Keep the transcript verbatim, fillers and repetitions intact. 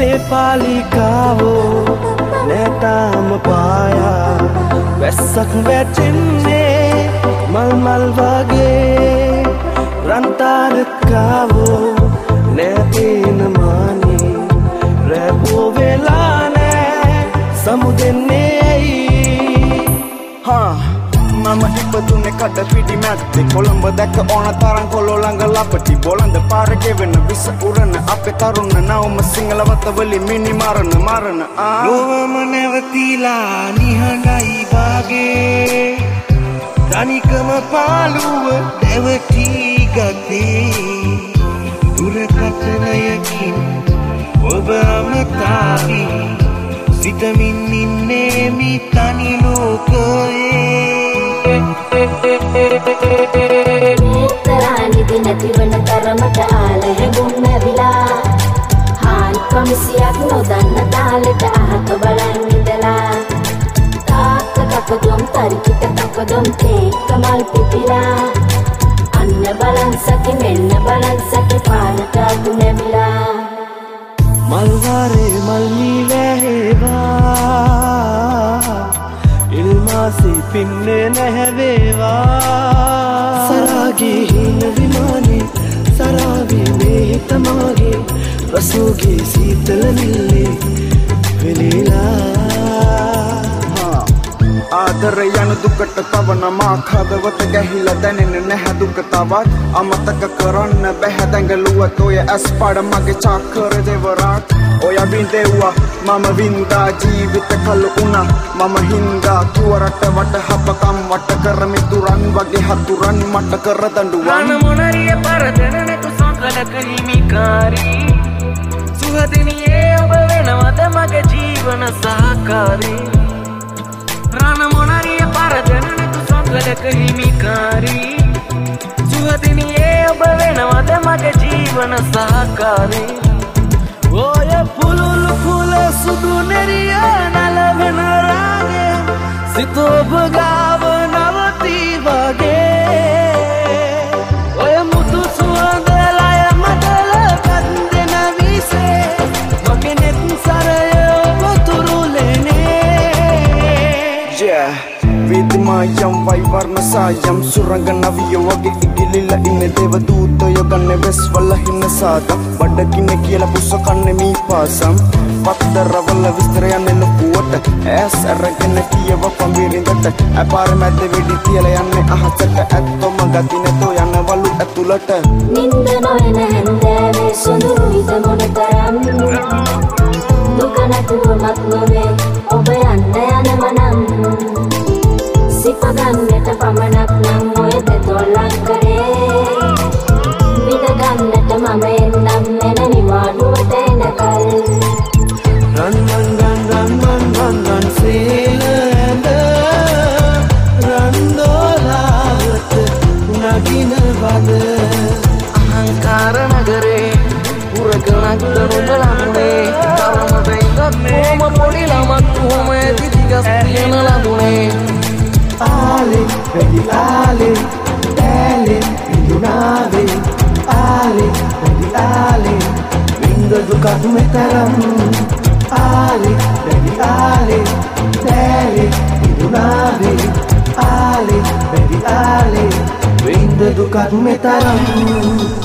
මේ පාලිකාවෝ නැතාම පායා වැස්සක් වැටෙන්නේ මල් මල් වගේ රන්තරකාවෝ නැතේන මානේ රැපෝ වෙලා නෑ සමුදෙන්නේ ඇයි හා මම ඉපදුනේ කඩ පිටි මැද්දේ කොළඹ දැක්ක ඕන තරම් කොළෝ ළඟ ලපටි බොළඳ පාරේ ගෙවෙන විස උරන අපේ තරුණ නවම සිංහල වතවලින් මිනි මරණ මරණ ආ ලෝවම නැවතිලා නිහඬයි වාගේ තනිකම පාළුව දැවටි ගත්තේ දුරකථනයකින් ඔබ අමතාවි සිතමින් ඉන්නේ මේ තනි ලෝකයේ නිතරානිදි නැතිවන තරමට ආල හැඟුම් ඇවිලා හාල් කොමිසියක් නොදන්න තාලෙට අහක බලන් ඉඳලා තාත්ත කකදොම් තරිකිට කකදොම් තේක්ක මල් පිපිලා අන්න බලන් සකි මෙන්න බලන් සකි පානට අගු නැමිලා මල්වාරේ මල්මී වැහෙවා ඉල්මාසී පින්නේ නැහැවේවා සරාගේ හින විමානේ සරාවේ මේ තමාගේ රසෝගේ සීතල නිල්ලේ වෙලීලා ආදරය යන දුකට තව නමක් හදවත ගැහිලා දැනෙන්නේ නැහැ දුක තවත් අමතක කරන්න බැහැ දැඟලුවත් ඔය ඇස් පාඩ මගේ චක්කර දෙවරක් ඔය බින්දෙව්වා මම වින්දා ජීවිත කළු උනා මම හින්දා තුවරට වට හපකම් වට කරමි තුරන් වගේ හතුරන් මට කර දඬුවම් රණ මොනරිය පරදනනක සොකලක හිමිකාරී සුහදිනියේ ඔබ වෙනවද මගේ ජීවන සහකාරී රණ මොනරිය පරදනනක සොකලක හිමිකාරී සුහදිනියේ ඔබ වෙනවද මගේ ජීවන සහකාරී ඔය පුලුලු පුල සුදු නෙරිය නලවෙන රාගය සිත ඔබ ගාව නවතී වගේ ඔය මුතු සුවඳ ලය මඩල කන්දෙන විසේ මගේ නෙත් සරය ඔබ තුරුලෙනේ yeah විද්මායම් වයිවර්ණ සායම් සුරංග නවිය වගේ ඉගිලිලා ඉන්නේ දේවදූතය ගන්නේ වෙස් වල හින්න සාදම් බඩගින්න කියලා පුස්ස කන්නේ මී පාසම් පත්තරවල විස්තර යන්නේ ලොකුවට ඇස් අරගෙන කියව පඹිරින්දට අපාර මැද වෙඩි තියලා යන්නේ අහසට ඇත්තොම ගතිනතෝ යනවලු ඇතුළට නින්ද නොයන හැන්දෑවේ සොඳුරු ඉද මොනතරම් දුක නැතුවමත් නොවේ ඔබ යන්න යනවනම් සිපගන්නට පමණක් නම් ඔය දෙතොල්ලක් කරේ විඳගන්නට මම එන්නම් එන නිවාඩුවට එනකල් රන් රන් රන් රන් රන් රන් රන් සේල ඇඳ රන් දොලාවට නගින වද අහංකාර නගරේ උරගලක් දරුදලමුනේ තරමට ඉඳත් කොහොම පොඩි ළමක් කොහොම ඇති දිගස් තියෙන ලඳුනේ ආලේ වැඩි ආලේ ඈලේ ඉඳුනාවේ ආලේ වැඩි ආලේ විඳ දුකක් මෙතරම් ආලේ වැඩි ආලේ ඈලේ ඉඳුනාවේ ආලේ වැඩි ආලේ විඳ දුකක් මෙතරම්